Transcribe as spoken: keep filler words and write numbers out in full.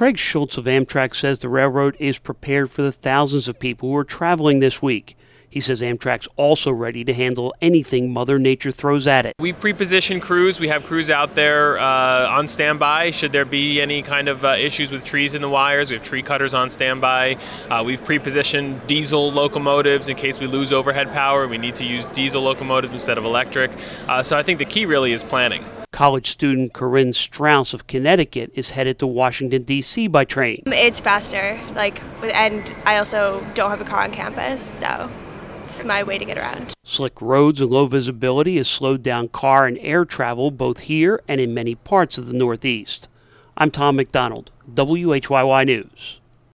Craig Schultz of Amtrak says the railroad is prepared for the thousands of people who are traveling this week. He says Amtrak's also ready to handle anything Mother Nature throws at it. We pre-position crews. We have crews out there uh, on standby should there be any kind of uh, issues with trees in the wires. We have tree cutters on standby. Uh, we've pre-positioned diesel locomotives in case we lose overhead power. We need to use diesel locomotives instead of electric. Uh, so I think the key really is planning. College student Corinne Strauss of Connecticut is headed to Washington, D C by train. It's faster, like, and I also don't have a car on campus, so it's my way to get around. Slick roads and low visibility has slowed down car and air travel both here and in many parts of the Northeast. I'm Tom McDonald, W H Y Y News.